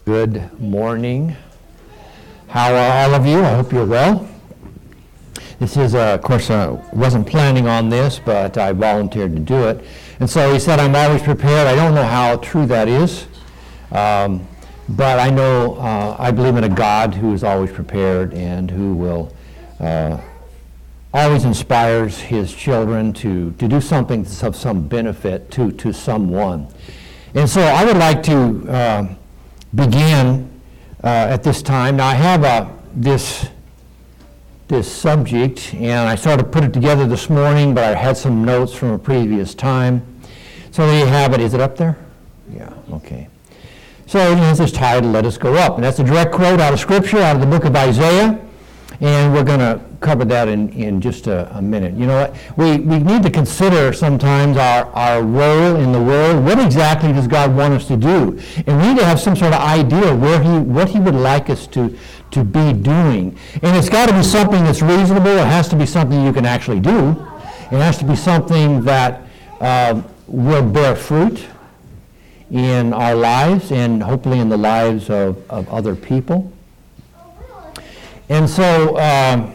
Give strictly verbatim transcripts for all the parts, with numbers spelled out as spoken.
Good morning. How are all of you? I hope you're well. This is, uh, of course, I uh, wasn't planning on this, but I volunteered to do it. And so he said, I'm always prepared. I don't know how true that is, um, but I know, uh, I believe in a God who is always prepared and who will uh, always inspires his children to, to do something that's of some benefit to, to someone. And so I would like to uh, begin uh, at this time. Now I have uh, this, this subject, and I sort of put it together this morning, but I had some notes from a previous time. So there you have it. Is it up there? Yeah, okay. So this is titled, Let Us Go Up. And that's a direct quote out of Scripture, out of the book of Isaiah. And we're going to cover that in, in just a, a minute. You know what? We, we need to consider sometimes our, our role in the world. What exactly does God want us to do? And we need to have some sort of idea where he, what he would like us to, to be doing. And it's got to be something that's reasonable. It has to be something you can actually do. It has to be something that uh, will bear fruit in our lives and hopefully in the lives of, of other people. And so, um,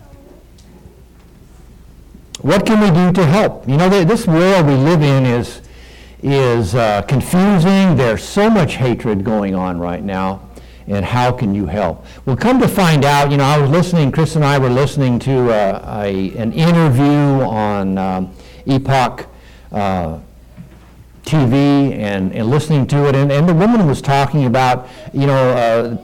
what can we do to help? You know, this world we live in is is uh, confusing. There's so much hatred going on right now, and how can you help? Well, come to find out, you know, I was listening, Chris and I were listening to uh, a, an interview on um, Epoch uh, T V and, and listening to it, and, and the woman was talking about, you know, uh,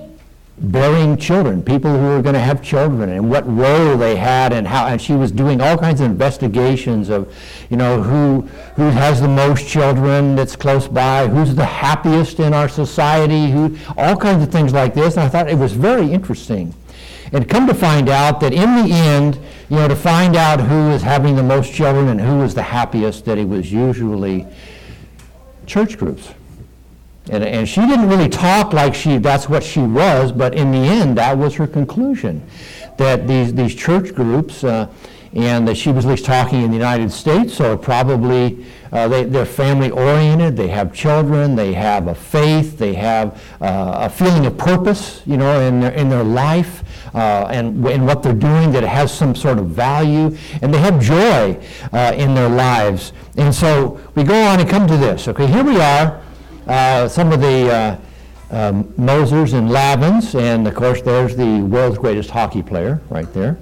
bearing children, people who were going to have children, and what role they had, and how. And she was doing all kinds of investigations of, you know, who who has the most children that's close by, who's the happiest in our society, who all kinds of things like this. And I thought it was very interesting. And come to find out that in the end, you know, to find out who is having the most children and who is the happiest, that it was usually church groups. And, and she didn't really talk like she that's what she was, but in the end, that was her conclusion, that these, these church groups, uh, and that she was at least talking in the United States, so probably uh, they, they're family-oriented, they have children, they have a faith, they have uh, a feeling of purpose, you know, in their, in their life, uh, and in what they're doing, that it has some sort of value, and they have joy uh, in their lives. And so we go on and come to this. Okay, here we are. Uh, some of the uh, um, Mosers and Lavins, and of course there's the world's greatest hockey player right there.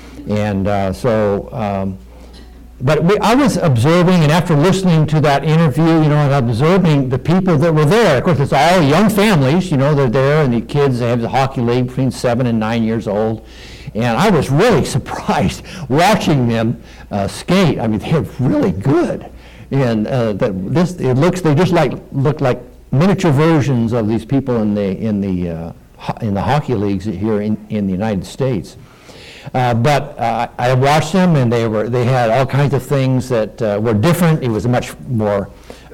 And uh, so, um, but we, I was observing, and after listening to that interview, you know, and observing the people that were there. Of course, it's all young families, you know, they're there, and the kids, they have the hockey league between seven and nine years old. And I was really surprised watching them uh, skate. I mean, they're really good. And uh, that this it looks they just like look like miniature versions of these people in the in the uh, ho- in the hockey leagues here in, in the United States. Uh, but uh, I watched them, and they were they had all kinds of things that uh, were different. It was much more.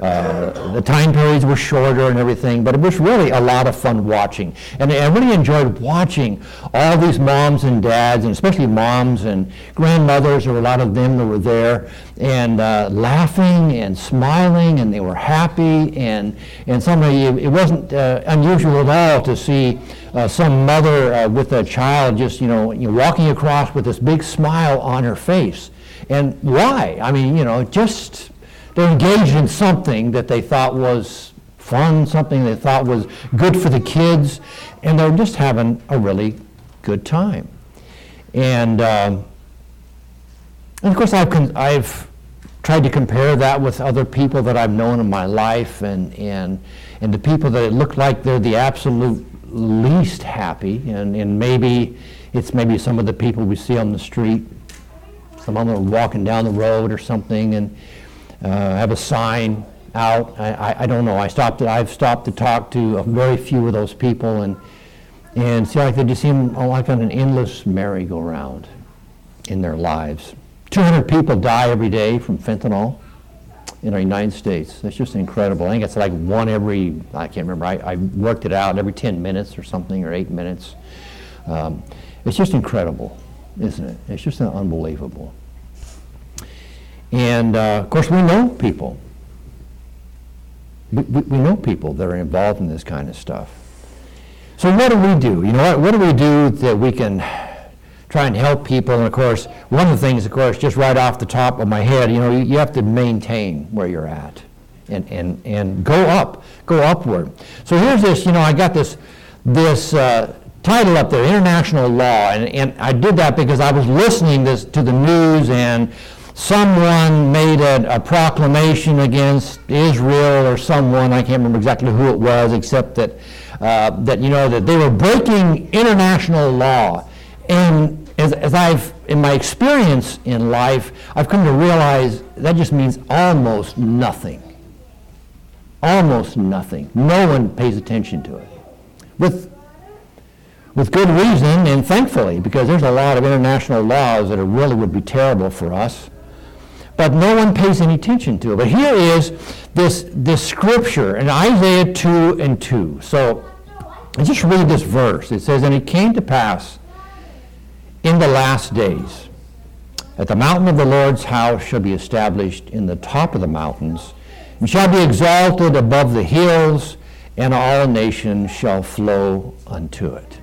Uh, the time periods were shorter and everything, but it was really a lot of fun watching. And I really enjoyed watching all these moms and dads, and especially moms and grandmothers, or a lot of them that were there, and uh, laughing and smiling, and they were happy. And and somebody, it wasn't uh, unusual at all to see uh, some mother uh, with a child just, you know, you know, walking across with this big smile on her face. And why? I mean, you know, just... They're engaged in something that they thought was fun, something they thought was good for the kids, and they're just having a really good time. And, um, and of course, I've, con- I've tried to compare that with other people that I've known in my life, and, and, and the people that it look like they're the absolute least happy, and, and maybe it's maybe some of the people we see on the street. Some of them are walking down the road or something, and Uh, have a sign out. I, I, I don't know. I stopped. I've stopped to talk to a very few of those people, and and see like they just seem like on an endless merry-go-round in their lives. two hundred people die every day from fentanyl in our United States. That's just incredible. I think it's like one every. I can't remember. I, I worked it out every ten minutes or something, or eight minutes. Um, it's just incredible, isn't it? It's just unbelievable. And uh, of course, we know people We, we, we know people that are involved in this kind of stuff. So what do we do? You know, what, what do we do that we can try and help people? And of course, one of the things, of course, just right off the top of my head, you know, you, you have to maintain where you're at and, and, and go up, go upward. So here's this, you know, I got this, this uh, title up there, International Law, and, and I did that because I was listening this, to the news, and someone made a, a proclamation against Israel or someone, I can't remember exactly who it was, except that, uh, that you know, that they were breaking international law. And as, as I've, in my experience in life, I've come to realize that just means almost nothing. Almost nothing. No one pays attention to it. With, with good reason, and thankfully, because there's a lot of international laws that are really would be terrible for us. But no one pays any attention to it. But here is this, this scripture in Isaiah two and two. So I just read this verse. It says, "And it came to pass in the last days that the mountain of the Lord's house shall be established in the top of the mountains, and shall be exalted above the hills, and all nations shall flow unto it."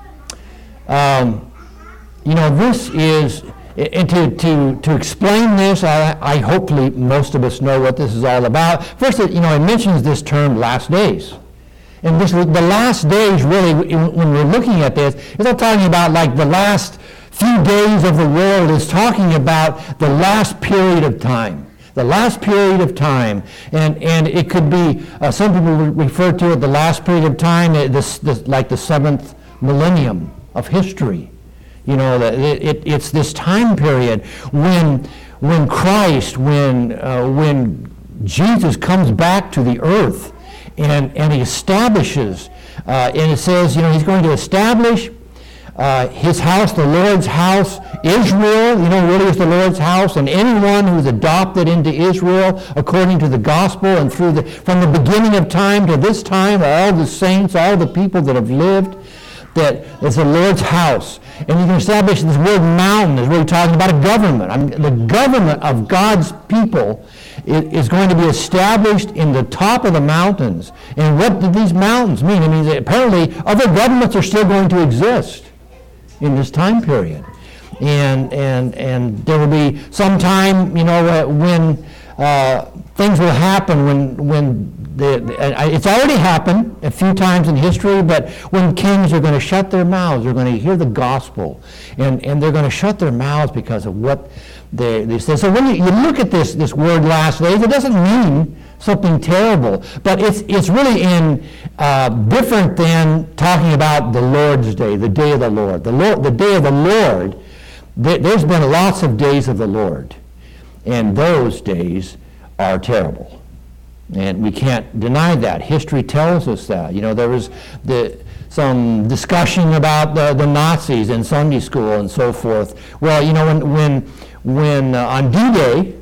Um, you know, this is... And to, to, to explain this, I, I hopefully most of us know what this is all about. First, you know, it mentions this term, last days. And this, the last days, really, when we're looking at this, it's not talking about like the last few days of the world. It's talking about the last period of time. The last period of time. And, and it could be, uh, some people refer to it, the last period of time, this, this, like the seventh millennium of history. You know, it, it, it's this time period when, when Christ, when, uh, when Jesus comes back to the earth and, and he establishes, uh, and it says, you know, he's going to establish uh, his house, the Lord's house, Israel, you know, really is the Lord's house, and anyone who's adopted into Israel according to the gospel and through the, from the beginning of time to this time, all the saints, all the people that have lived, that it's the Lord's house. And you can establish this word mountain is really talking about a government. I mean, the government of God's people is going to be established in the top of the mountains. And what do these mountains mean? I mean, apparently other governments are still going to exist in this time period. And and and there will be some time, you know, uh, when uh, things will happen, when when The, uh, it's already happened a few times in history, but when kings are going to shut their mouths, they're going to hear the gospel, and, and they're going to shut their mouths because of what they, they say. So when you, you look at this, this word last days, it doesn't mean something terrible, but it's, it's really in uh, different than talking about the Lord's day, the day of the Lord. The, Lord, the day of the Lord, th- there's been lots of days of the Lord, and those days are terrible. And we can't deny that. History tells us that. You know, there was the, some discussion about the, the Nazis in Sunday school and so forth. Well, you know, when, when, when uh, on D-Day,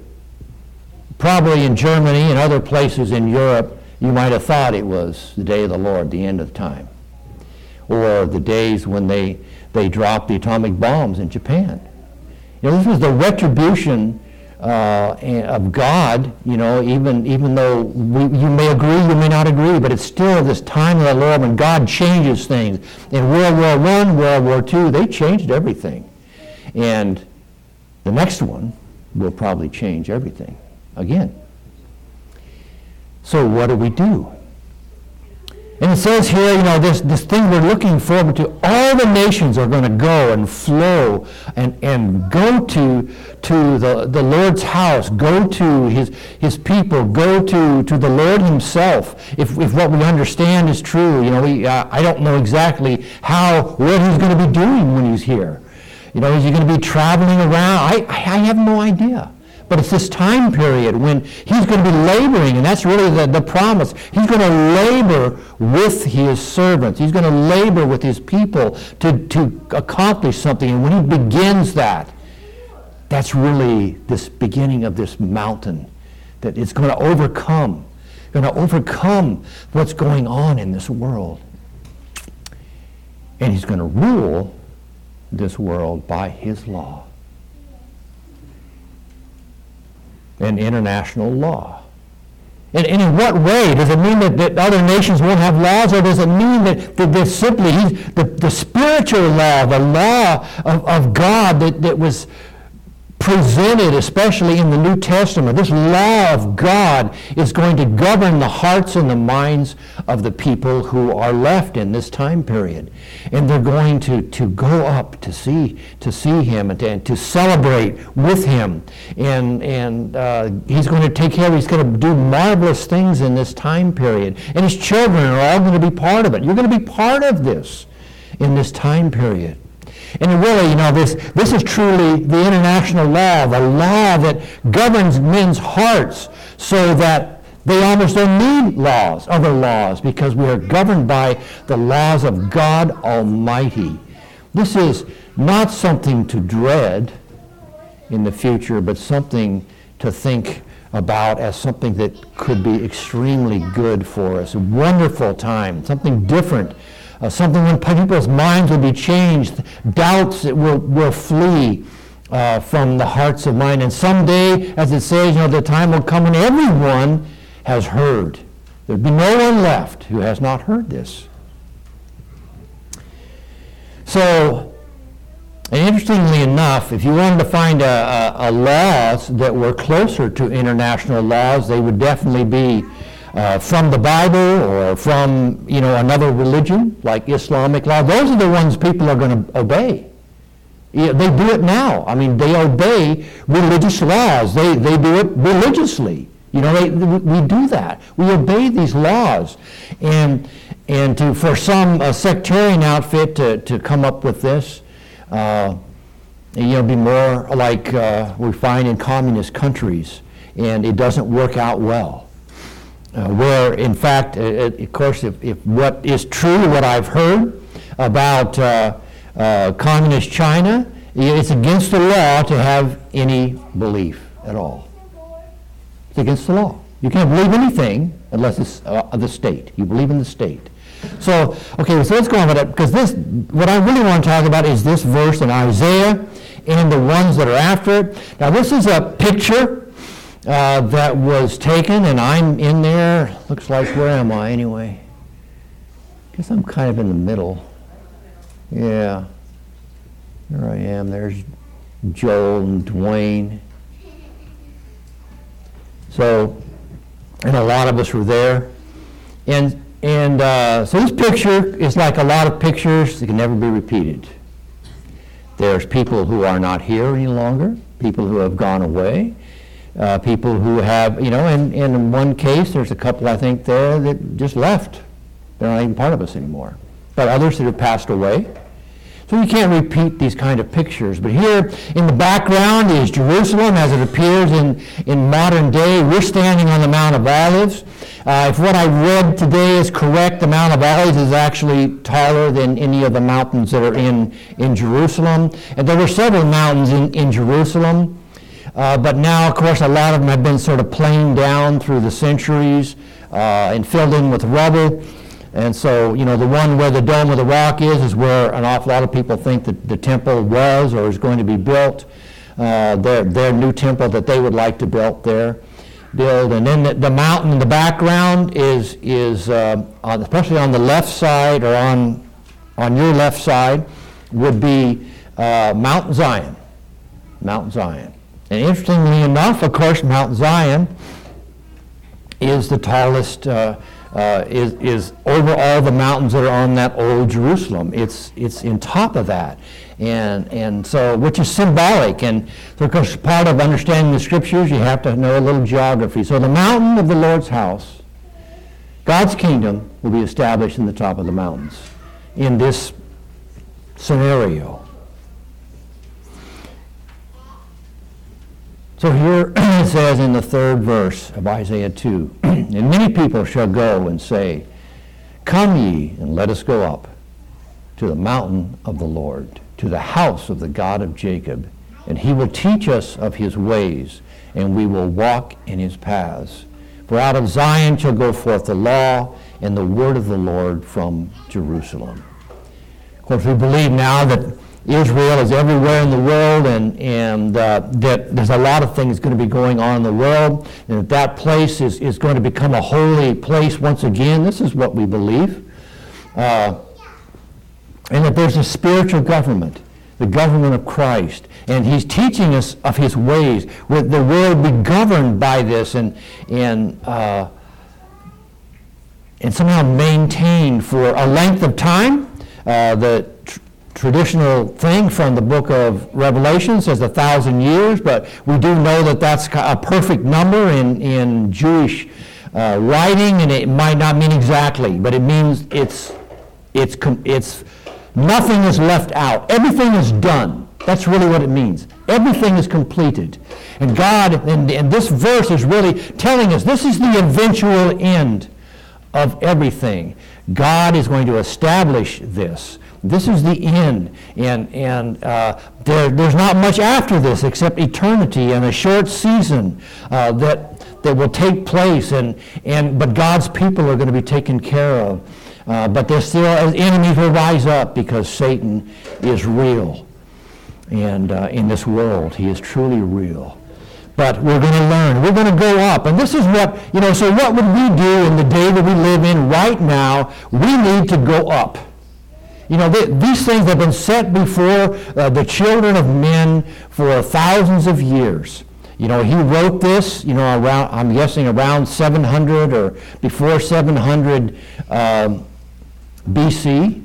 probably in Germany and other places in Europe, you might have thought it was the day of the Lord, the end of time. Or the days when they, they dropped the atomic bombs in Japan. You know, this was the retribution Uh, of God, you know, even even though we, you may agree, you may not agree, but it's still this time of the Lord when God changes things. In World War One, World War Two, they changed everything. And the next one will probably change everything again. So what do we do? And it says here, you know, this, this thing we're looking forward to, all the nations are going to go and flow and, and go to, to the, the Lord's house, go to his, his people, go to, to the Lord himself. If, if what we understand is true, you know, we, uh, I don't know exactly how, what he's going to be doing when he's here. You know, is he going to be traveling around? I, I have no idea. But it's this time period when he's going to be laboring, and that's really the, the promise. He's going to labor with his servants. He's going to labor with his people to, to accomplish something. And when he begins that, that's really this beginning of this mountain that it's going to overcome, going to overcome what's going on in this world. And he's going to rule this world by his law. And international law. And, and in what way? Does it mean that, that other nations won't have laws, or does it mean that, that there's simply the, the spiritual law, the law of, of God that, that was presented, especially in the New Testament, this law of God is going to govern the hearts and the minds of the people who are left in this time period. And they're going to, to go up to see to see him and to, and to celebrate with him. And, and uh, he's going to take care of, he's going to do marvelous things in this time period. And his children are all going to be part of it. You're going to be part of this in this time period. And really, you know, this, this is truly the international law, the law that governs men's hearts so that they almost don't need laws, other laws, because we are governed by the laws of God Almighty. This is not something to dread in the future, but something to think about as something that could be extremely good for us. A wonderful time, something different. Uh, something when people's minds will be changed, doubts that will, will flee uh, from the hearts of mine. And someday, as it says, you know, the time will come when everyone has heard. There'll be no one left who has not heard this. So, and interestingly enough, if you wanted to find a, a, a laws that were closer to international laws, they would definitely be Uh, from the Bible or from, you know, another religion like Islamic law. Those are the ones people are going to obey. Yeah, they do it now. I mean, they obey religious laws. They they do it religiously. You know, they, we do that. We obey these laws, and and to for some uh, sectarian outfit to, to come up with this, uh, you know, be more like uh, we find in communist countries, and it doesn't work out well. Uh, where, in fact, uh, of course, if, if what is true, what I've heard about uh, uh, communist China, it's against the law to have any belief at all. It's against the law. You can't believe anything unless it's uh, the state. You believe in the state. So, okay, so let's go on with it, because this, what I really want to talk about is this verse in Isaiah and the ones that are after it. Now, this is a picture Uh, that was taken, and I'm in there. Looks like, where am I anyway? Guess I'm kind of in the middle. Yeah. There I am. There's Joel and Dwayne. So, and a lot of us were there. And and uh, so this picture is like a lot of pictures that can never be repeated. There's people who are not here any longer, people who have gone away. Uh, people who have, you know, and, and in one case, there's a couple, I think, there that just left. They're not even part of us anymore. But others that have passed away. So you can't repeat these kind of pictures. But here in the background is Jerusalem as it appears in, in modern day. We're standing on the Mount of Olives. Uh, if what I read today is correct, the Mount of Olives is actually taller than any of the mountains that are in, in Jerusalem. And there were several mountains in, in Jerusalem. Uh, but now, of course, a lot of them have been sort of planed down through the centuries uh, and filled in with rubble. And so, you know, the one where the Dome of the Rock is, is where an awful lot of people think that the temple was or is going to be built. Uh, their, their new temple that they would like to build there. Build. And then the, the mountain in the background is, is uh, on, especially on the left side or on, on your left side, would be uh, Mount Zion. Mount Zion. And interestingly enough, of course, Mount Zion is the tallest, uh, uh, is, is over all the mountains that are on that old Jerusalem. It's, it's in top of that. And, and so, which is symbolic. And so, of course, part of understanding the scriptures, you have to know a little geography. So the mountain of the Lord's house, God's kingdom, will be established in the top of the mountains in this scenario. So here it says in the third verse of Isaiah two, and many people shall go and say, come ye, and let us go up to the mountain of the Lord, to the house of the God of Jacob, and he will teach us of his ways, and we will walk in his paths. For out of Zion shall go forth the law and the word of the Lord from Jerusalem. Of course, we believe now that Israel is everywhere in the world, and, and uh, that there's a lot of things going to be going on in the world, and that that place is, is going to become a holy place once again. This is what we believe. Uh, and that there's a spiritual government, the government of Christ, and he's teaching us of his ways. With the world be governed by this and, and, uh, and somehow maintained for a length of time. Uh, the tr- traditional thing from the book of Revelation says a thousand years, but we do know that that's a perfect number in, in Jewish uh, writing, and it might not mean exactly, but it means it's, it's, it's, nothing is left out. Everything is done. That's really what it means. Everything is completed. And God, and, and this verse is really telling us this is the eventual end of everything. God is going to establish this. This is the end, and and uh, there, there's not much after this except eternity and a short season uh, that that will take place, and and but God's people are going to be taken care of. Uh, but there's still enemies will rise up because Satan is real, and uh, in this world he is truly real. But we're going to learn. We're going to go up. And this is what, you know, so what would we do in the day that we live in right now? We need to go up. You know, th- these things have been set before uh, the children of men for thousands of years. You know, he wrote this, you know, around, I'm guessing around seven hundred or before seven hundred um, B C.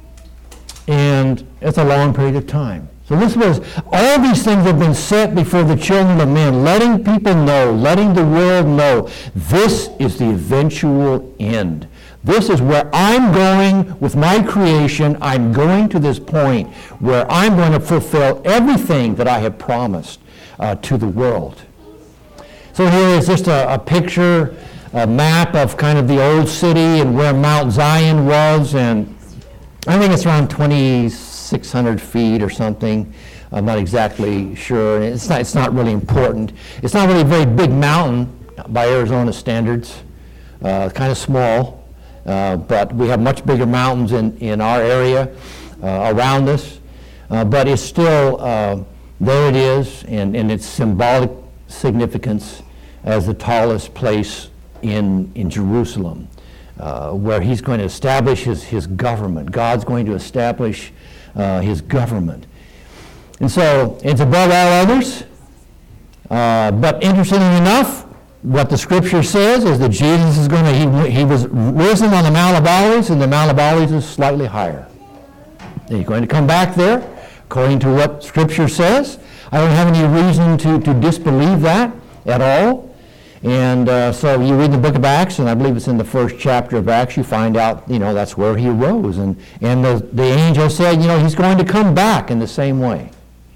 And it's a long period of time. So this was, all these things have been set before the children of men, letting people know, letting the world know, this is the eventual end. This is where I'm going with my creation. I'm going to this point where I'm going to fulfill everything that I have promised uh, to the world. So here is just a, a picture, a map of kind of the old city and where Mount Zion was, and I think it's around twenty-six hundred feet or something. I'm not exactly sure. It's not, it's not really important. It's not really a very big mountain by Arizona standards. Uh, kind of small. Uh, but we have much bigger mountains in, in our area uh, around us. Uh, but it's still, uh, there it is, and, and its symbolic significance as the tallest place in, in Jerusalem, uh, where he's going to establish his, his government. God's going to establish uh, his government. And so it's above all others. Uh, but interestingly enough, what the scripture says is that Jesus is going to, he, he was risen on the Mount of Olives, and the Mount of Olives is slightly higher. He's going to come back there, according to what scripture says. I don't have any reason to, to disbelieve that at all. And uh, so you read the book of Acts, and I believe it's in the first chapter of Acts, you find out, you know, that's where he rose. And, and the, the angel said, you know, he's going to come back in the same way.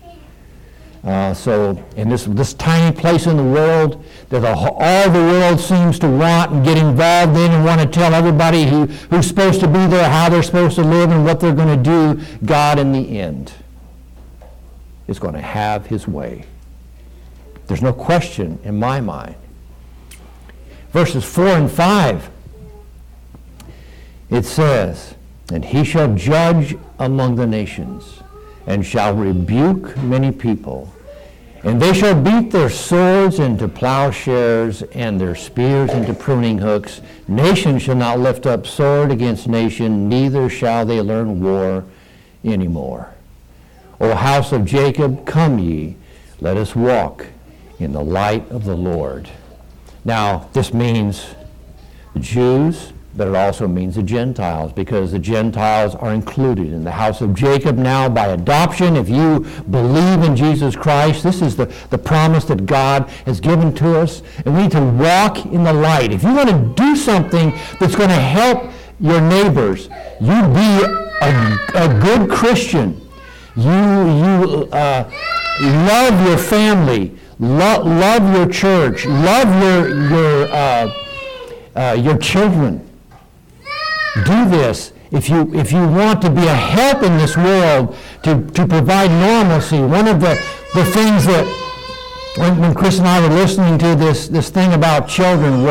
Uh, so in this this tiny place in the world that all the world seems to want and get involved in and want to tell everybody who, who's supposed to be there how they're supposed to live and what they're going to do, God in the end is going to have his way. There's no question in my mind. Verses four and five, it says, and he shall judge among the nations, and shall rebuke many people. And they shall beat their swords into plowshares, and their spears into pruning hooks. Nation shall not lift up sword against nation, neither shall they learn war anymore. O house of Jacob, come ye, let us walk in the light of the Lord. Now, this means the Jews, but it also means the Gentiles, because the Gentiles are included in the house of Jacob now by adoption. If you believe in Jesus Christ, this is the, the promise that God has given to us, and we need to walk in the light. If you want to do something that's going to help your neighbors, you be a, a good Christian. You, you uh, love your family, lo- love your church, love your, your, uh, uh, your children. Do this if you if you want to be a help in this world, to, to provide normalcy. One of the, the things that when, when Chris and I were listening to this, this thing about children was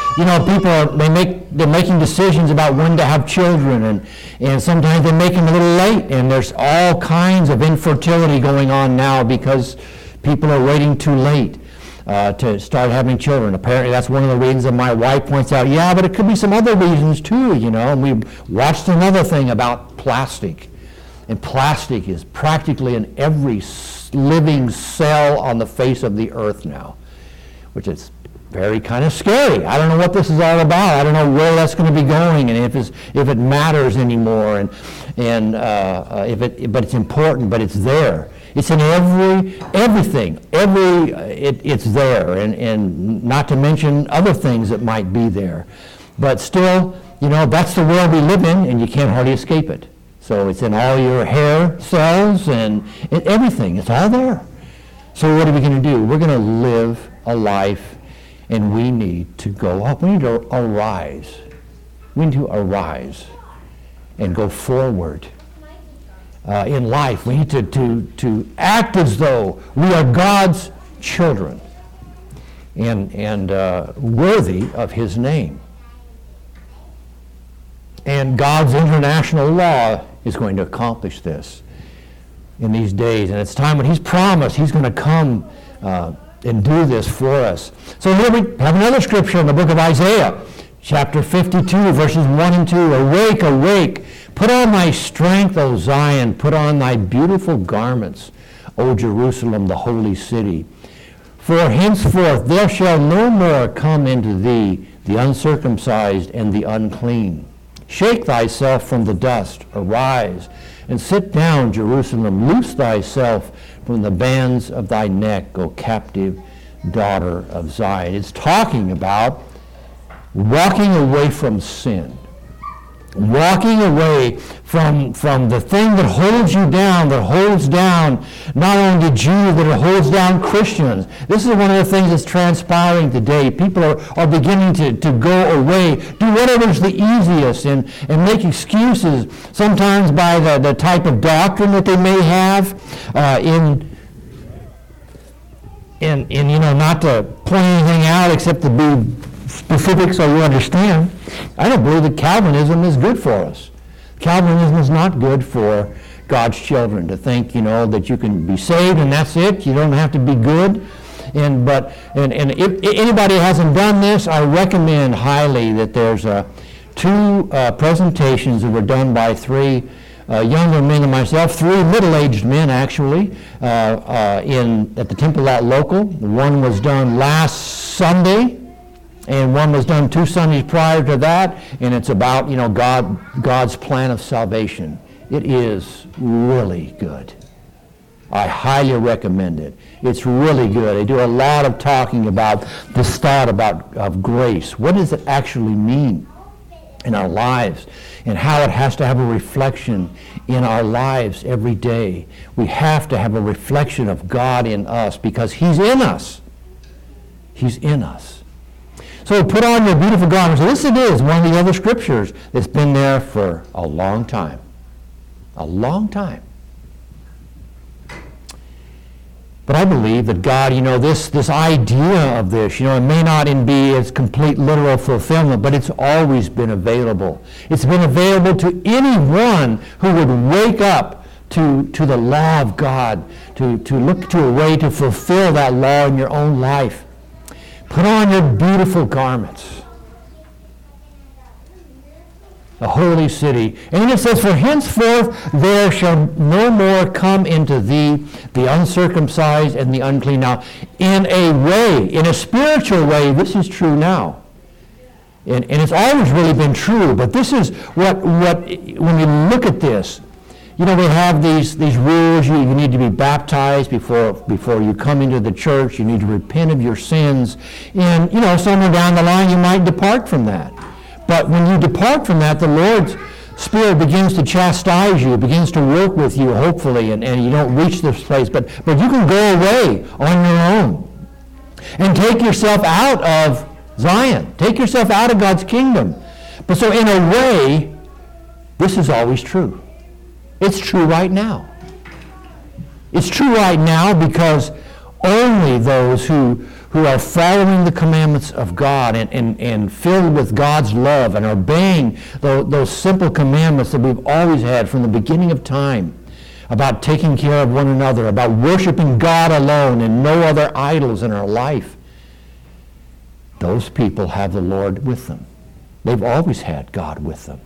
you know, people are, they make, they're making decisions about when to have children, and, and sometimes they make them a little late, and there's all kinds of infertility going on now because people are waiting too late uh, to start having children. Apparently that's one of the reasons that my wife points out, yeah, but it could be some other reasons too, you know. And we watched another thing about plastic. And plastic is practically in every living cell on the face of the earth now, which is very kind of scary. I don't know what this is all about. I don't know where that's going to be going, and if it's, if it matters anymore, and and uh, uh, if it. But it's important. But it's there. It's in every everything. Every uh, it, it's there, and and not to mention other things that might be there. But still, you know, that's the world we live in, and you can't hardly escape it. So it's in all your hair cells and, and everything. It's all there. So what are we going to do? We're going to live a life, and we need to go up. We need to arise. We need to arise and go forward uh, in life. We need to, to, to act as though we are God's children and, and uh, worthy of his name. And God's international law is going to accomplish this in these days. And it's time when he's promised he's going to come uh, and do this for us. So here we have another scripture in the book of Isaiah, chapter fifty-two, verses one and two. Awake, awake, put on thy strength, O Zion, put on thy beautiful garments, O Jerusalem, the holy city. For henceforth there shall no more come into thee the uncircumcised and the unclean. Shake thyself from the dust, arise, and sit down, Jerusalem. Loose thyself from the bands of thy neck, O captive daughter of Zion. It's talking about walking away from sin. Walking away from, from the thing that holds you down, that holds down not only the Jews, but it holds down Christians. This is one of the things that's transpiring today. People are, are beginning to, to go away, do whatever's the easiest, and, and make excuses, sometimes by the, the type of doctrine that they may have, uh, in, in, in, you know, not to point anything out except to be specific so you understand. I don't believe that Calvinism is good for us. Calvinism is not good for God's children, to think, you know, that you can be saved and that's it. You don't have to be good. And but and, and if anybody hasn't done this, I recommend highly that there's uh, two uh, presentations that were done by three uh, younger men than myself, three middle-aged men actually, uh, uh, in at the Temple Lot Local. One was done last Sunday, and one was done two Sundays prior to that, and it's about, you know, God, God's plan of salvation. It is really good. I highly recommend it. It's really good. They do a lot of talking about this thought about of grace. What does it actually mean in our lives, and how it has to have a reflection in our lives every day. We have to have a reflection of God in us because he's in us. He's in us. So put on your beautiful garments. So this it is, one of the other scriptures that's been there for a long time. A long time. But I believe that God, you know, this, this idea of this, you know, it may not be its complete literal fulfillment, but it's always been available. It's been available to anyone who would wake up to, to the law of God, to, to look to a way to fulfill that law in your own life. Put on your beautiful garments. The holy city. And then it says, for henceforth there shall no more come into thee the uncircumcised and the unclean. Now, in a way, in a spiritual way, this is true now. And, and it's always really been true, but this is what, what when you look at this, you know, we have these, these rules. You, you need to be baptized before, before you come into the church. You need to repent of your sins. And, you know, somewhere down the line you might depart from that. But when you depart from that, the Lord's Spirit begins to chastise you, begins to work with you, hopefully, and, and you don't reach this place. But, but you can go away on your own and take yourself out of Zion. Take yourself out of God's kingdom. But so in a way, this is always true. It's true right now. It's true right now because only those who who are following the commandments of God and, and, and filled with God's love and obeying those, those simple commandments that we've always had from the beginning of time, about taking care of one another, about worshiping God alone and no other idols in our life, those people have the Lord with them. They've always had God with them.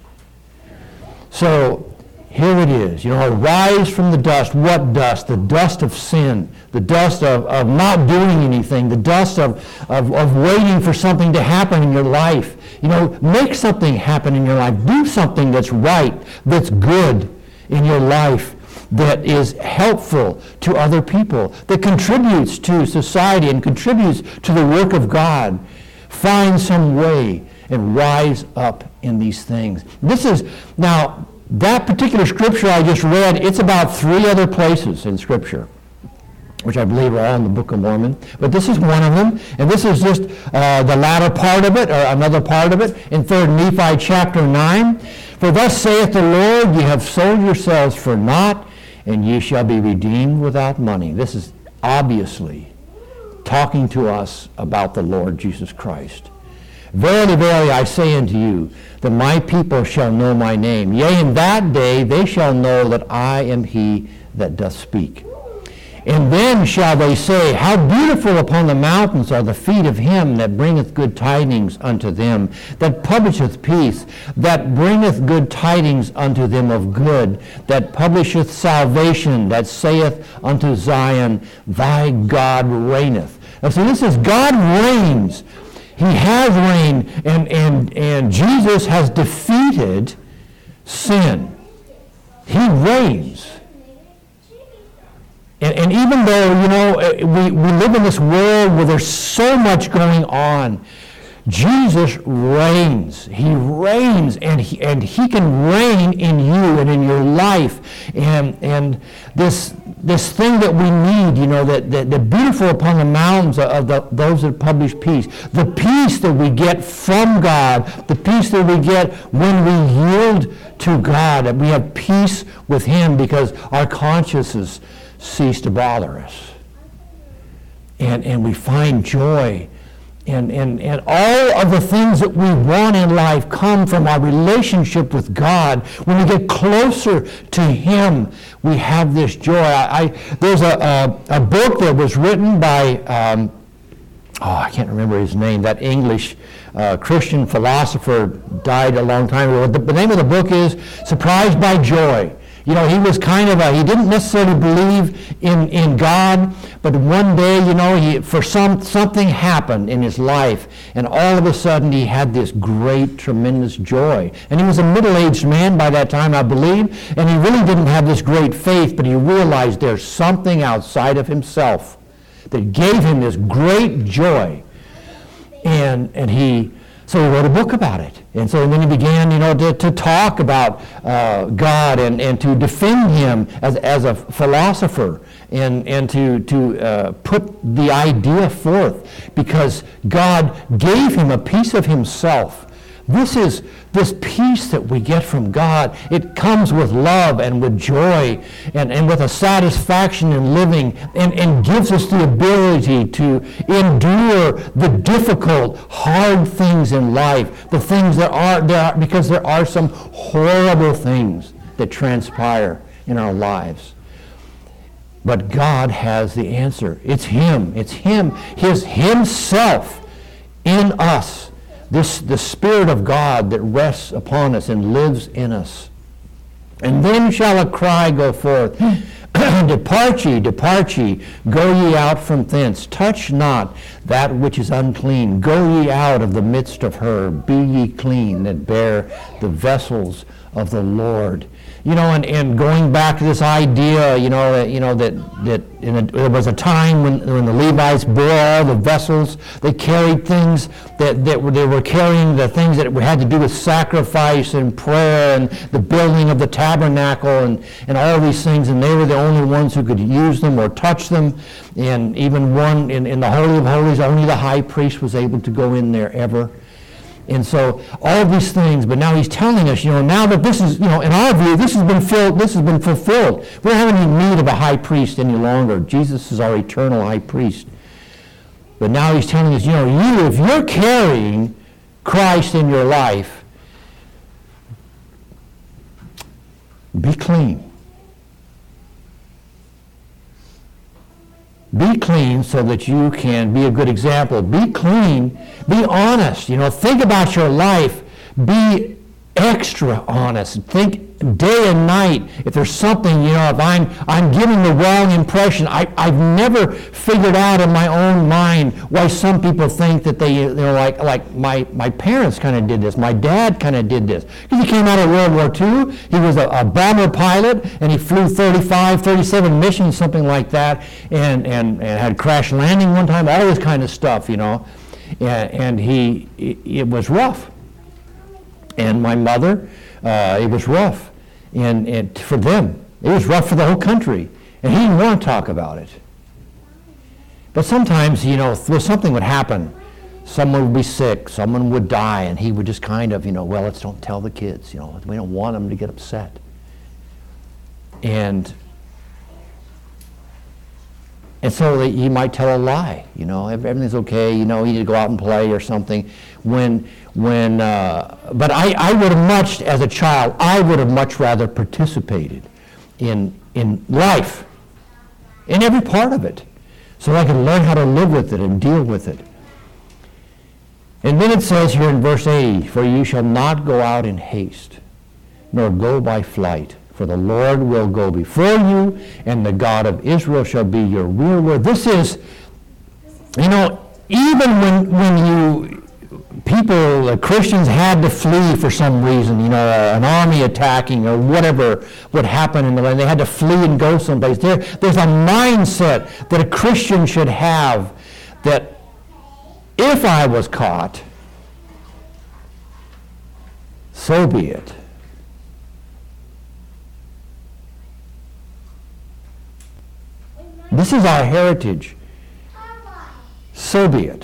So here it is, you know, arise from the dust. What dust? The dust of sin, the dust of, of not doing anything, the dust of, of, of waiting for something to happen in your life. You know, make something happen in your life. Do something that's right, that's good in your life, that is helpful to other people, that contributes to society and contributes to the work of God. Find some way and rise up in these things. This is, now, that particular scripture I just read, it's about three other places in Scripture, which I believe are all in the Book of Mormon. But this is one of them, and this is just uh, the latter part of it, or another part of it, in Third Nephi chapter nine. For thus saith the Lord, ye have sold yourselves for naught, and ye shall be redeemed without money. This is obviously talking to us about the Lord Jesus Christ. Verily, verily, I say unto you, that my people shall know my name. Yea, in that day they shall know that I am he that doth speak. And then shall they say, how beautiful upon the mountains are the feet of him that bringeth good tidings unto them, that publisheth peace, that bringeth good tidings unto them of good, that publisheth salvation, that saith unto Zion, thy God reigneth. Now see, this is God reigns. He has reigned, and, and, and Jesus has defeated sin. He reigns. And, and even though, you know, we, we live in this world where there's so much going on, Jesus reigns. He reigns, and he, and he can reign in you and in your life. And, and this, this thing that we need, you know, that, that, that beautiful upon the mountains of the, those that publish peace, the peace that we get from God, the peace that we get when we yield to God, that we have peace with him because our consciences cease to bother us. And, and we find joy. And, and, and all of the things that we want in life come from our relationship with God. When we get closer to him, we have this joy. I, I, there's a, a, a book that was written by, um, oh, I can't remember his name, that English uh, Christian philosopher died a long time ago. The, the name of the book is Surprised by Joy. You know, he was kind of a, he didn't necessarily believe in, in God, but one day, you know, he, for some, something happened in his life, and all of a sudden he had this great, tremendous joy. And he was a middle-aged man by that time, I believe, and he really didn't have this great faith, but he realized there's something outside of himself that gave him this great joy. And, and he... So he wrote a book about it. And so and then he began, you know, to, to talk about uh, God and, and to defend him as, as a philosopher and, and to, to uh, put the idea forth because God gave him a piece of himself. This is this peace that we get from God. It comes with love and with joy and, and with a satisfaction in living and, and gives us the ability to endure the difficult, hard things in life, the things that are there, because there are some horrible things that transpire in our lives. But God has the answer. It's him. It's him. His himself in us. This, the Spirit of God that rests upon us and lives in us. And then shall a cry go forth, Depart ye, depart ye, go ye out from thence. Touch not that which is unclean. Go ye out of the midst of her. Be ye clean that bear the vessels of the Lord. You know, and, and going back to this idea, you know, that, you know, that, that in a, there was a time when, when the Levites bore all the vessels. They carried things that, that were, they were carrying the things that had to do with sacrifice and prayer and the building of the tabernacle and, and all these things, and they were the only ones who could use them or touch them. And even one, in, in the Holy of Holies, only the high priest was able to go in there ever. And so all these things, but now he's telling us, you know, now that this is, you know, in our view, this has been filled, this has been fulfilled. We don't have any need of a high priest any longer. Jesus is our eternal high priest. But now he's telling us, you know, you, if you're carrying Christ in your life, be clean. Be clean so that you can be a good example. Be clean. Be honest. You know, think about your life. Be extra honest. Think day and night. If there's something, you know, if I'm I'm giving the wrong impression, I, I've never figured out in my own mind why some people think that they, you know, like like my, my parents kind of did this. My dad kind of did this. Because he came out of World War Two. He was a, a bomber pilot, and he flew thirty-five, thirty-seven missions, something like that, and, and, and had crash landing one time, all this kind of stuff, you know. And, and he, it, it was rough. And my mother, uh, it was rough. And, and for them, it was rough for the whole country. And he didn't want to talk about it. But sometimes, you know, something would happen. Someone would be sick, someone would die, and he would just kind of, you know, well, let's don't tell the kids, you know, we don't want them to get upset. And and so that he might tell a lie, you know, everything's okay, you know, you need to go out and play or something. When, when, uh, but I, I would have much, as a child, I would have much rather participated in, in life, in every part of it, so I could learn how to live with it and deal with it. And then it says here in verse eighty, for you shall not go out in haste, nor go by flight. For the Lord will go before you, and the God of Israel shall be your rearward. This is, you know, even when when you people, uh, Christians had to flee for some reason, you know, uh, an army attacking or whatever would happen in the land, they had to flee and go someplace. There, there's a mindset that a Christian should have that if I was caught, so be it. This is our heritage. So be it.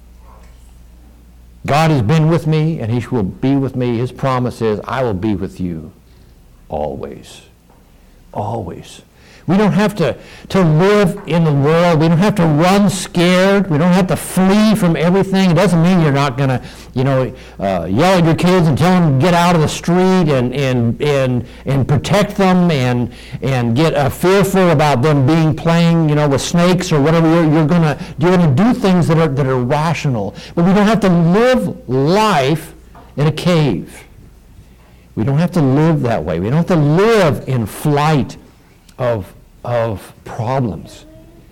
God has been with me, and he will be with me. His promise is, I will be with you always. Always. We don't have to, to live in the world. We don't have to run scared. We don't have to flee from everything. It doesn't mean you're not going to, you know, uh, yell at your kids and tell them to get out of the street and and and and protect them and and get uh, fearful about them being playing, you know, with snakes or whatever. You're, you're going to you're going to do things that are that are rational. But we don't have to live life in a cave. We don't have to live that way. We don't have to live in flight of of problems.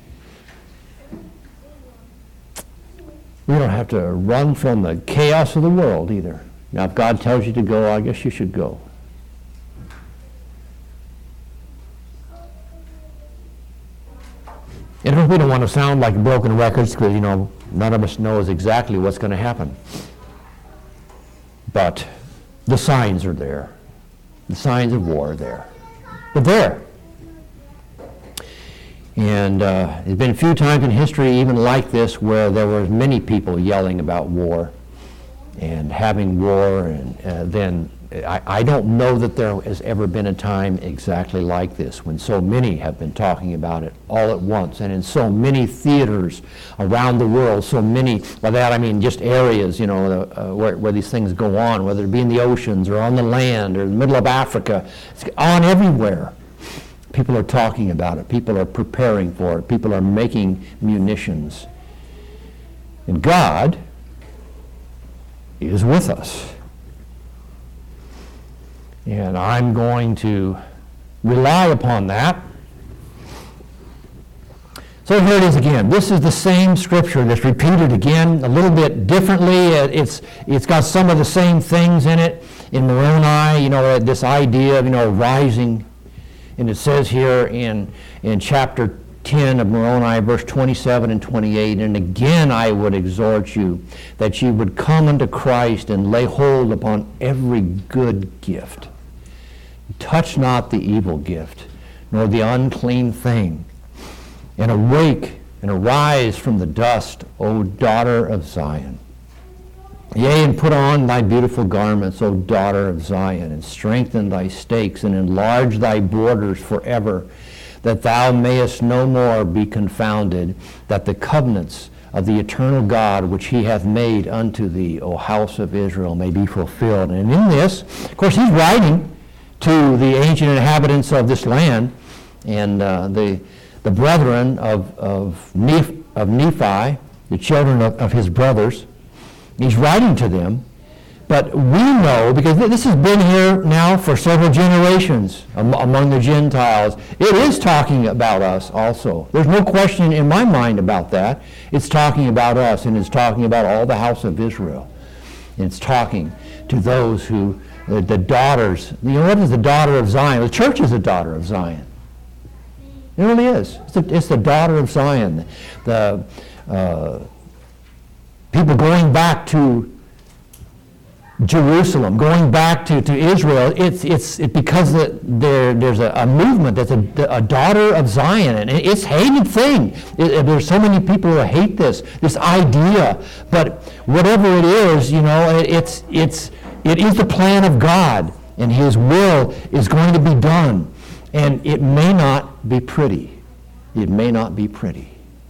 We don't have to run from the chaos of the world either. Now, if God tells you to go, I guess you should go. And we don't want to sound like broken records because, you know, none of us knows exactly what's going to happen. But the signs are there. The signs of war are there. They're there. And uh, there's been a few times in history even like this where there were many people yelling about war and having war, and uh, then I, I don't know that there has ever been a time exactly like this when so many have been talking about it all at once and in so many theaters around the world, so many, by that I mean just areas, you know, uh, where, where these things go on, whether it be in the oceans or on the land or in the middle of Africa, it's on everywhere. People are talking about it. People are preparing for it. People are making munitions. And God is with us. And I'm going to rely upon that. So here it is again. This is the same scripture that's repeated again, a little bit differently. It's it's got some of the same things in it. In Moroni, you know, this idea of, you know, rising. And it says here in, in chapter ten of Moroni, verse twenty-seven and twenty-eight, and again I would exhort you that you would come unto Christ and lay hold upon every good gift. Touch not the evil gift, nor the unclean thing. And awake and arise from the dust, O daughter of Zion. Yea, and put on thy beautiful garments, O daughter of Zion, and strengthen thy stakes, and enlarge thy borders forever, that thou mayest no more be confounded, that the covenants of the eternal God which he hath made unto thee, O house of Israel, may be fulfilled. And in this, of course, he's writing to the ancient inhabitants of this land, and uh, the the brethren of of, Neph- of Nephi, the children of, of his brothers. He's writing to them. But we know, because this has been here now for several generations among the Gentiles, it is talking about us also. There's no question in my mind about that. It's talking about us, and it's talking about all the house of Israel. And it's talking to those who, the, the daughters, you know, what is the daughter of Zion? The church is a daughter of Zion. It really is. It's the, it's the daughter of Zion. The uh, people going back to Jerusalem, going back to, to Israel, it's it's it, because the, there there's a, a movement that's a, a daughter of Zion, and it's a hated thing. It, it, there's so many people who hate this this idea, but whatever it is, you know, it, it's it's it is the plan of God, and His will is going to be done, and it may not be pretty. It may not be pretty.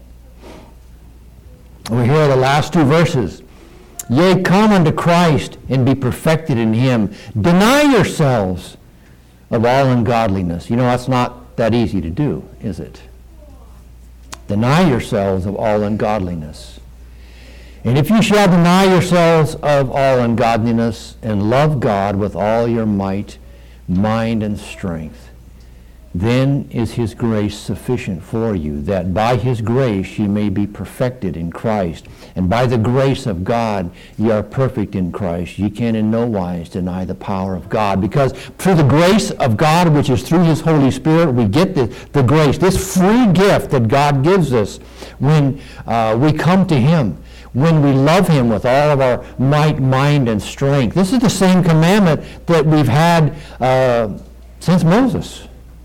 We hear the last two verses. Yea, come unto Christ and be perfected in Him. Deny yourselves of all ungodliness. You know, that's not that easy to do, is it? Deny yourselves of all ungodliness. And if you shall deny yourselves of all ungodliness and love God with all your might, mind, and strength, then is His grace sufficient for you, that by His grace ye may be perfected in Christ. And by the grace of God ye are perfect in Christ. Ye can in no wise deny the power of God. Because through the grace of God, which is through His Holy Spirit, we get the, the grace, this free gift that God gives us when uh, we come to Him, when we love Him with all of our might, mind, and strength. This is the same commandment that we've had uh, since Moses.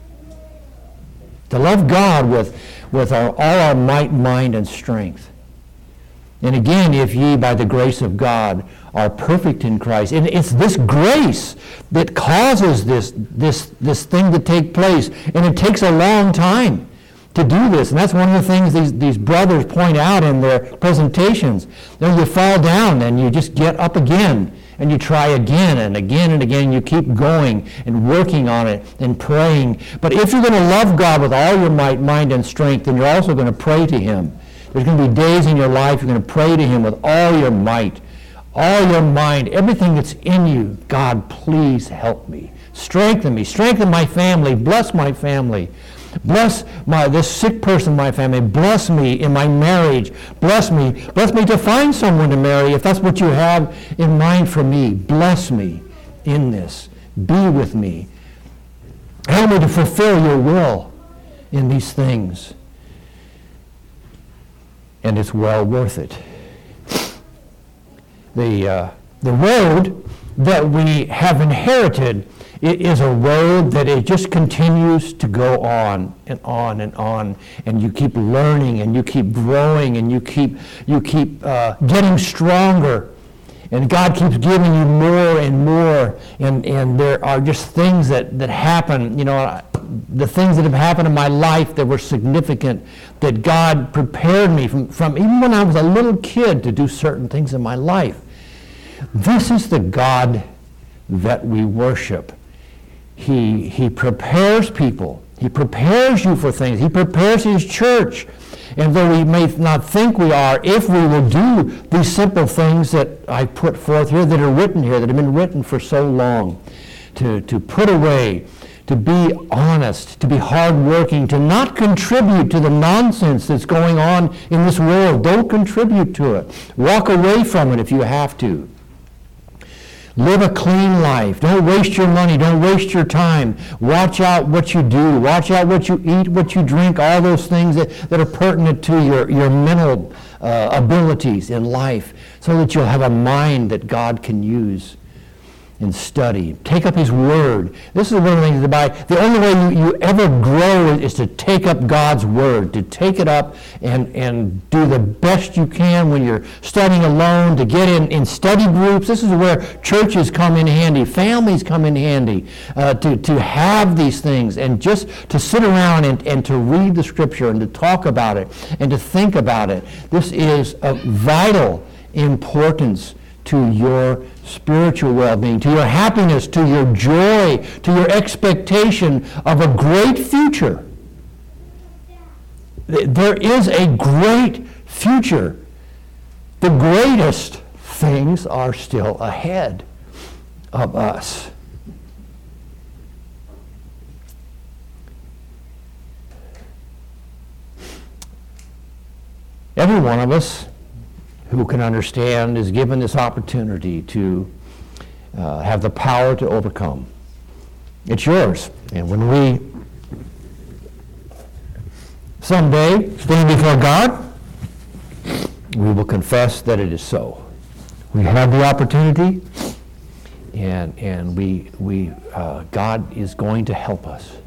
To love God with, with our, all our might, mind, and strength. And again, if ye by the grace of God are perfect in Christ. And it's this grace that causes this, this, this thing to take place. And it takes a long time to do this. And that's one of the things these, these brothers point out in their presentations. Then you fall down and you just get up again. And you try again and again and again. You keep going and working on it and praying. But if you're going to love God with all your might, mind, and strength, then you're also going to pray to Him. There's going to be days in your life you're going to pray to Him with all your might, all your mind, everything that's in you. God, please help me. Strengthen me. Strengthen my family. Bless my family. Bless my this sick person in my family. Bless me in my marriage. Bless me. Bless me to find someone to marry if that's what you have in mind for me. Bless me in this. Be with me. Help me to fulfill your will in these things. And it's well worth it. The, uh, the road that we have inherited, it is a road that it just continues to go on and on and on, and you keep learning and you keep growing and you keep you keep uh, getting stronger, and God keeps giving you more and more, and, and there are just things that, that happen, you know, the things that have happened in my life that were significant, that God prepared me from, from even when I was a little kid to do certain things in my life. This is the God that we worship. He, he prepares people. He prepares you for things. He prepares His church. And though we may not think we are, if we will do these simple things that I put forth here, that are written here, that have been written for so long, to, to put away, to be honest, to be hardworking, to not contribute to the nonsense that's going on in this world. Don't contribute to it. Walk away from it if you have to. Live a clean life. Don't waste your money. Don't waste your time. Watch out what you do. Watch out what you eat, what you drink, all those things that, that are pertinent to your, your mental uh, abilities in life, so that you'll have a mind that God can use. and study. Take up His Word. This is one of the things that by the only way you, you ever grow is, is to take up God's Word, to take it up and, and do the best you can when you're studying alone, to get in, in study groups. This is where churches come in handy, families come in handy, uh, to, to have these things and just to sit around and, and to read the Scripture and to talk about it and to think about it. This is of vital importance to your spiritual well-being, to your happiness, to your joy, to your expectation of a great future. There is a great future. The greatest things are still ahead of us. Every one of us who can understand is given this opportunity to uh, have the power to overcome. It's yours. And when we someday stand before God, we will confess that it is so. We have the opportunity, and and we we uh, God is going to help us.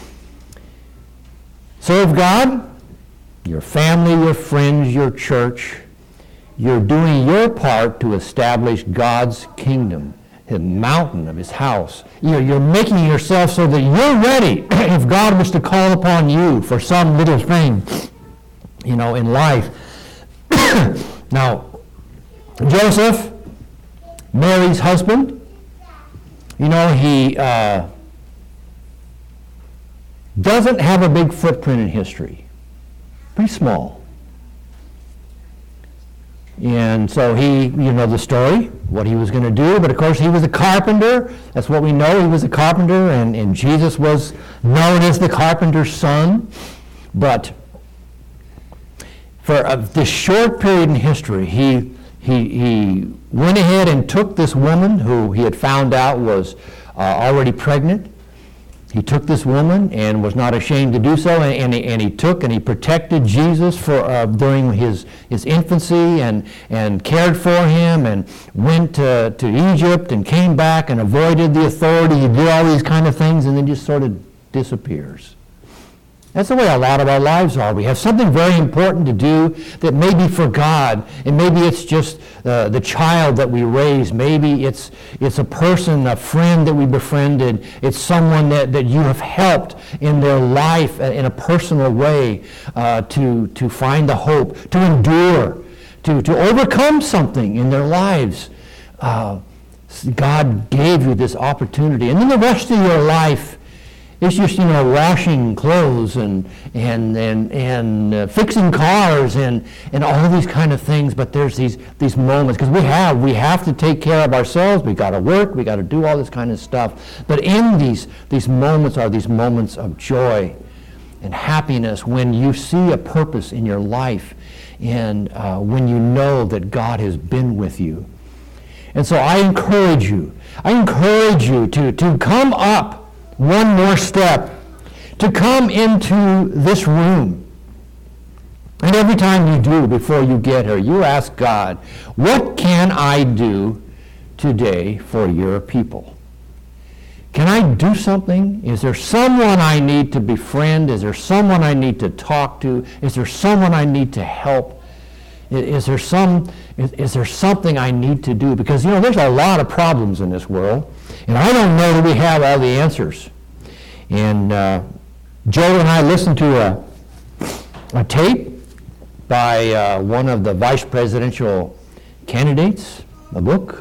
Serve God, your family, your friends, your church. You're doing your part to establish God's kingdom, His mountain of His house. You're, you're making yourself so that you're ready if God was to call upon you for some little thing, you know, in life. Now, Joseph, Mary's husband, you know, he uh, doesn't have a big footprint in history. Pretty small. And so he, you know the story, what he was going to do. But of course he was a carpenter. That's what we know. He was a carpenter, and, and Jesus was known as the carpenter's son. But for uh, this short period in history, he, he, he went ahead and took this woman who he had found out was uh, already pregnant. He took this woman and was not ashamed to do so, and, and, he, and he took and he protected Jesus for uh, during his, his infancy and, and cared for him, and went to, to Egypt and came back and avoided the authority. He did all these kind of things and then just sort of disappears. That's the way a lot of our lives are. We have something very important to do that may be for God, and maybe it's just uh, the child that we raised. Maybe it's it's a person, a friend that we befriended. It's someone that, that you have helped in their life in a personal way uh, to, to find the hope, to endure, to, to overcome something in their lives. Uh, God gave you this opportunity. And then the rest of your life, it's just, you know, washing clothes and and and and uh, fixing cars and and all of these kind of things. But there's these these moments, because we have we have to take care of ourselves. We got to work. We got to do all this kind of stuff. But in these these moments are these moments of joy and happiness when you see a purpose in your life, and uh, when you know that God has been with you. And so I encourage you. I encourage you to to come up one more step, to come into this room. And every time you do, before you get here, you ask God, what can I do today for your people? Can I do something? Is there someone I need to befriend? Is there someone I need to talk to? Is there someone I need to help? Is there some? Is, is there something I need to do? Because, you know, there's a lot of problems in this world, and I don't know that we have all the answers. And uh, Joe and I listened to a, a tape by uh, one of the vice presidential candidates, a book,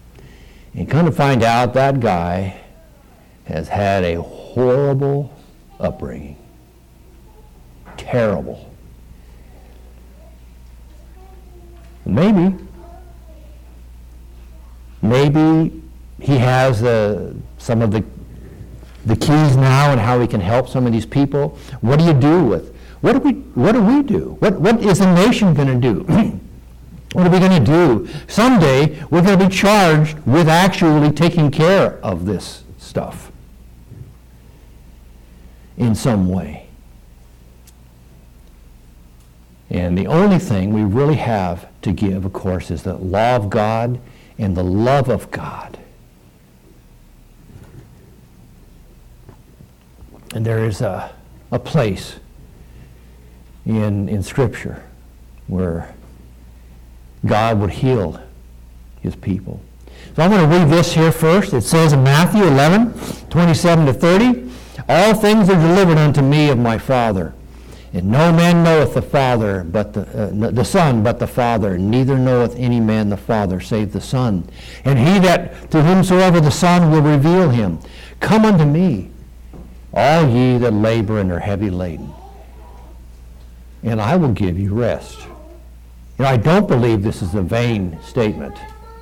and come to find out that guy has had a horrible upbringing. Terrible. Maybe, maybe he has uh, some of the the keys now and how he can help some of these people. What do you do with? What do we? What do we do? What What is the nation going to do? What are we going to do? Someday we're going to be charged with actually taking care of this stuff in some way. And the only thing we really have to give, of course, is the law of God and the love of God. And there is a, a place in, in Scripture where God would heal his people. So I'm going to read this here first. It says in Matthew eleven, twenty-seven to thirty, all things are delivered unto me of my Father. And no man knoweth the Father, but the, uh, the Son, but the Father. Neither knoweth any man the Father, save the Son. And he that to whomsoever the Son will reveal him. Come unto me, all ye that labor and are heavy laden, and I will give you rest. You know, I don't believe this is a vain statement.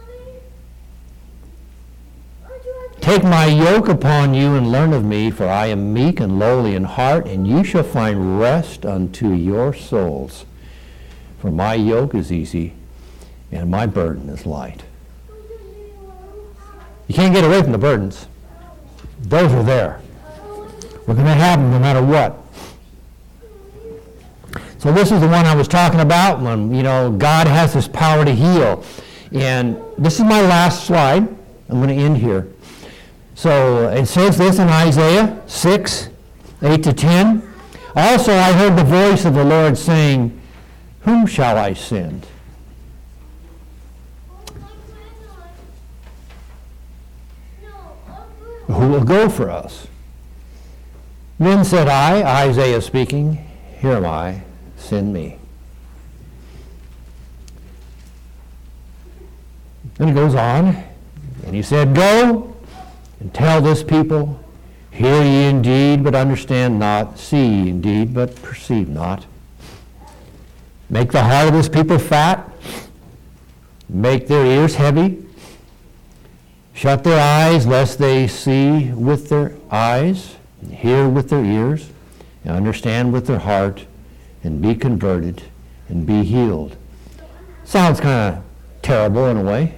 Take my yoke upon you and learn of me, for I am meek and lowly in heart, and you shall find rest unto your souls. For my yoke is easy, and my burden is light. You can't get away from the burdens. Those are there. We're going to have them no matter what. So this is the one I was talking about when, you know, God has this power to heal. And this is my last slide. I'm going to end here. So it says this in Isaiah six, eight to ten. Also I heard the voice of the Lord saying, whom shall I send? Who will go for us? Then said I, Isaiah speaking, here am I, send me. Then he goes on, and he said, go and tell this people, hear ye indeed, but understand not, see ye indeed, but perceive not. Make the heart of this people fat, make their ears heavy, shut their eyes, lest they see with their eyes, and hear with their ears, and understand with their heart, and be converted, and be healed. Sounds kind of terrible in a way.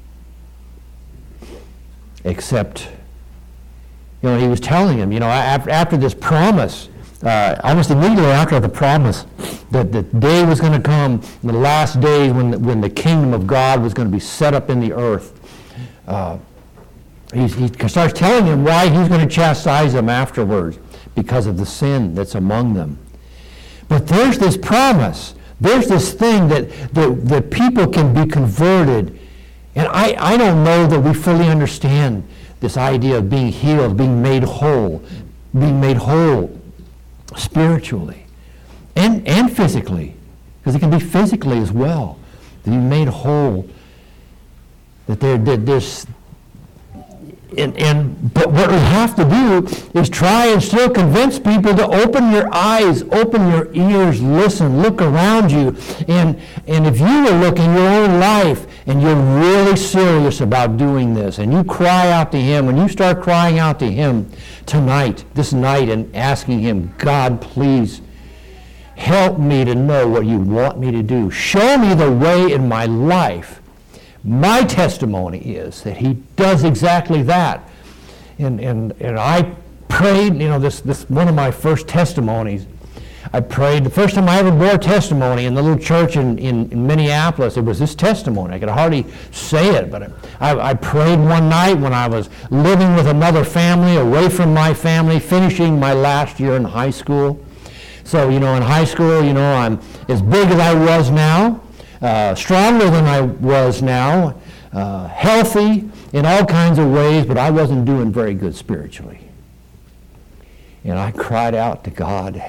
Except, you know, he was telling him, you know, after, after this promise, uh, almost immediately after the promise that the day was going to come, the last days when the, when the kingdom of God was going to be set up in the earth, uh, he, he starts telling him why he's going to chastise them afterwards because of the sin that's among them. But there's this promise. There's this thing that, that, that people can be converted. And I, I don't know that we fully understand this idea of being healed, being made whole, being made whole spiritually and, and physically, because it can be physically as well, to be made whole. That there, that there's, and, and but what we have to do is try and still convince people to open your eyes, open your ears, listen, look around you. And, and if you will look in your own life and you're really serious about doing this and you cry out to him, when you start crying out to him tonight, this night, and asking him, God, please help me to know what you want me to do. Show me the way in my life. My testimony is that he does exactly that. And, and, and I prayed, you know, this, this one of my first testimonies, I prayed, the first time I ever bore testimony in the little church in, in, in Minneapolis, it was this testimony. I could hardly say it, but I, I prayed one night when I was living with another family, away from my family, finishing my last year in high school. So, you know, in high school, you know, I'm as big as I was now. Uh, stronger than I was now, uh, healthy in all kinds of ways, but I wasn't doing very good spiritually. And I cried out to God,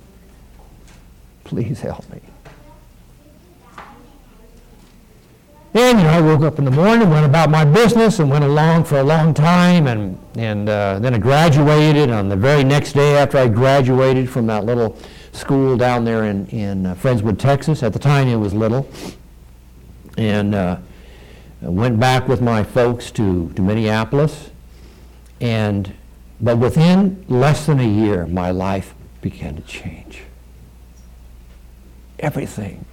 please help me. And, you know, I woke up in the morning, went about my business, and went along for a long time, and, and uh, then I graduated. On the very next day after I graduated from that little school down there in, in uh, Friendswood, Texas. At the time it was little. And uh, went back with my folks to, to Minneapolis. And but within less than a year, my life began to change. Everything.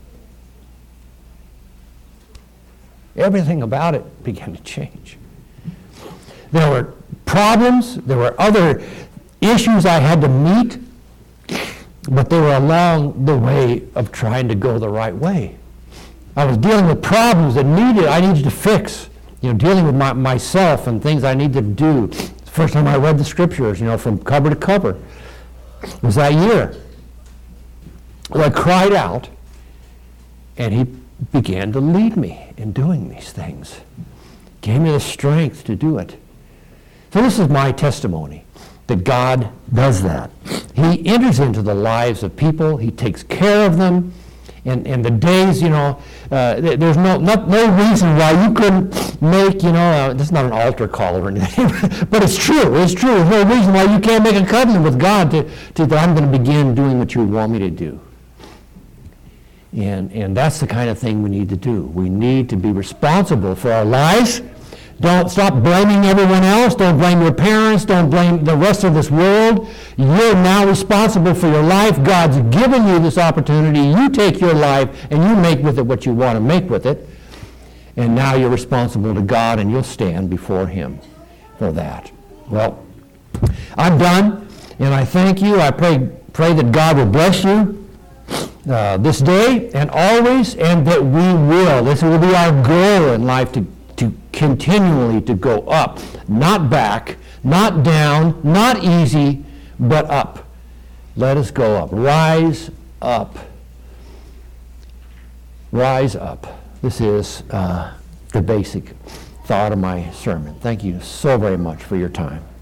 Everything about it began to change. There were problems, there were other issues I had to meet, but they were along the way of trying to go the right way. I was dealing with problems that needed, I needed to fix, you know, dealing with my, myself and things I needed to do as First time I read the scriptures, you know, from cover to cover, was that year. Well, I cried out, and he began to lead me in doing these things. Gave me the strength to do it. So this is my testimony, that God does that. He enters into the lives of people. He takes care of them. And, and the days, you know, uh, there's no, not, no reason why you couldn't make, you know, uh, this is not an altar call or anything, but it's true. It's true. There's no reason why you can't make a covenant with God to, to that I'm going to begin doing what you want me to do. And, and that's the kind of thing we need to do. We need to be responsible for our lives. Don't stop blaming everyone else. Don't blame your parents. Don't blame the rest of this world. You're now responsible for your life. God's given you this opportunity. You take your life and you make with it what you want to make with it. And now you're responsible to God, and you'll stand before Him for that. Well, I'm done, and I thank you. I pray, pray that God will bless you uh, this day and always, and that we will. This will be our goal in life, to to continually to go up, not back, not down, not easy, but up. Let us go up. Rise up. Rise up. This is uh, the basic thought of my sermon. Thank you so very much for your time.